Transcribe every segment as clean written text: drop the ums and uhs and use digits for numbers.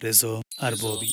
رضا اربابی.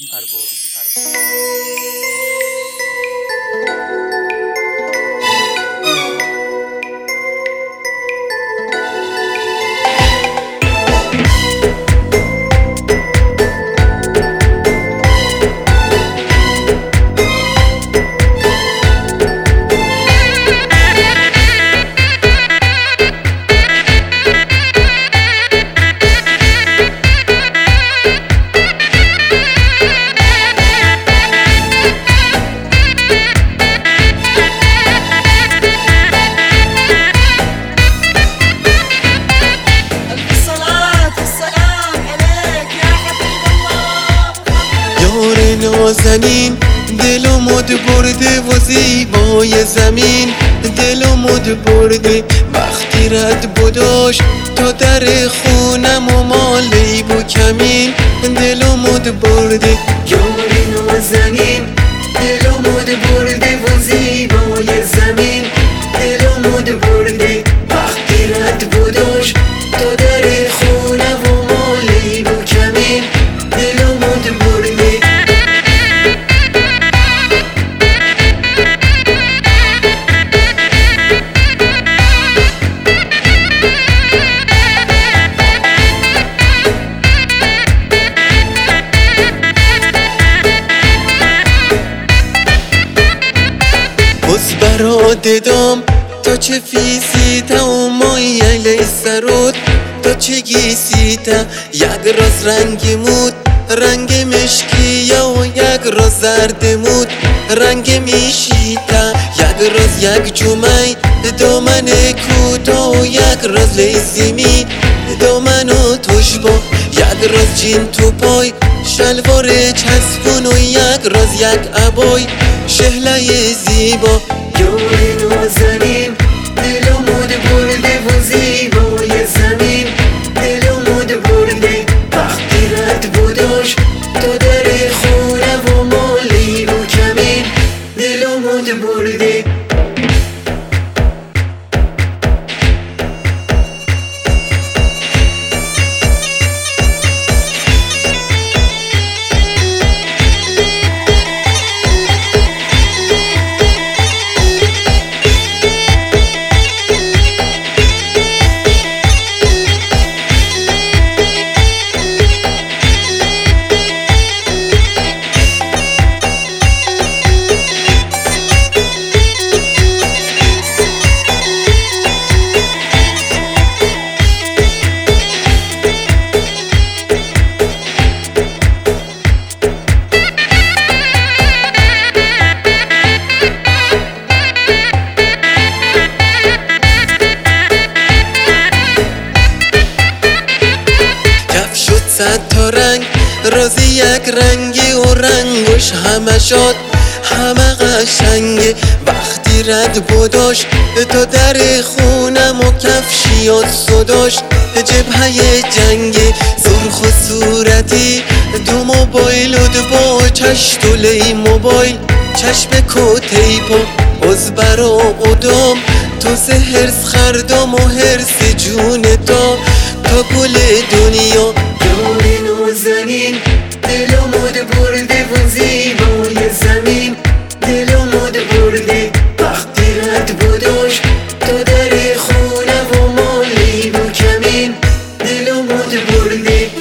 نازنین دلمود برده و زیبای زمین دلمود برده وقتی رد بوداش تا در خونم و مالی بو کمین دلمود برده یاری نازنین دلمود برده و زیبای زمین دلمود برده وقتی رد بوداش تا در خونم و مالی بو کمین دلمود برده براددام تا چه فیسیتا و مایل سرود تا چه گیسیتا یک راز رنگ مود رنگ مشکی و یک راز زرد مود رنگ میشیتا یک راز یک جمعی دامن کوتا و یک راز لیزیمی دامن و توشبا یک راز جین تو پای شلوار چسبون و یک راز یک عبای شهله زیبا یاری نازنین دلمود برده و زیبای زمین دلمود برده وقتی رد بوداش تا در خونه و مالی و کمین دلمود برده صد تا رنگ رازی یک رنگی و رنگش همه شد همه قشنگه وقتی رد بوداش تا در خونم و کفشیات صداش جبهه جنگه سرخ و صورتی دو موبایل و دو با چشتولی موبایل چشم کتی پا عزبر و قدام تو سه هرس خردام و هرس جون تا گل دنیا یاری نازنین دلمود برده و زیبای زمین دلمود برده وقتی رد بوداش تا در خونه و مالی و کمین دلمود برده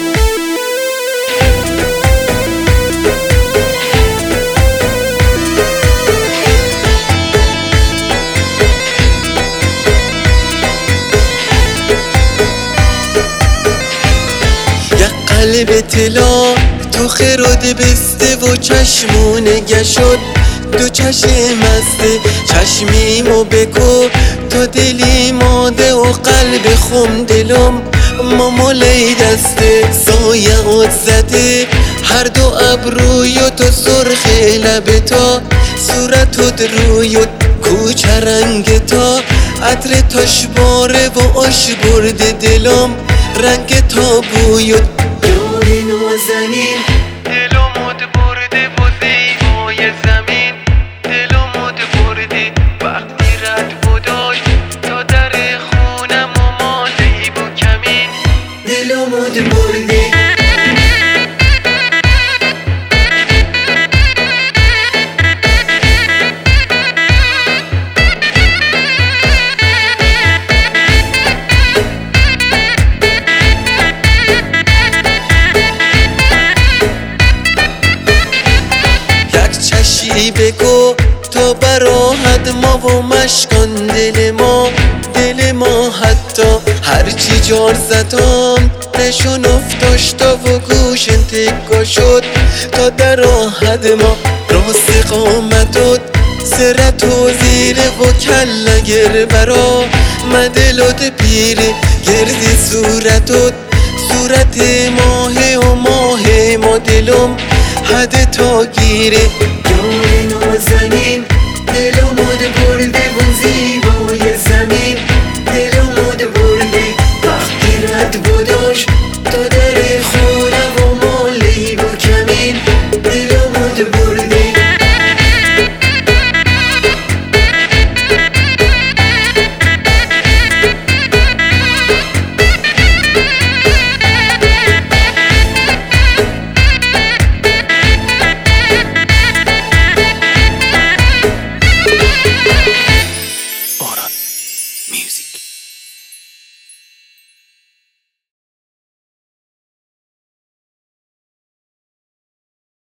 قلب طلا تو خرد بسته و چشمونه گشد دو چشم مسته چشمیمو بکو تا دلی ماده و قلب خم دلم مامالی دسته سایه آت زده هر دو ابروی تو سرخ لب تا صورتت روی کوچه رنگ تا عطر تاش باره و آش برده دلم رنگ تا بویت یاری نازنین دلمود برده و زیبای زمین دلمود برده وقتی رد بوداش تا در خونم و مالی بو کمین دلمود برده جار زدم نشون افتاشتا و گوشن تکا شد تا در آهد ما راست قامتت سرت و زیره و کلگر برا مدلت پیره گردی صورتت صورت ماه و ماه ما دلم حد تا گیره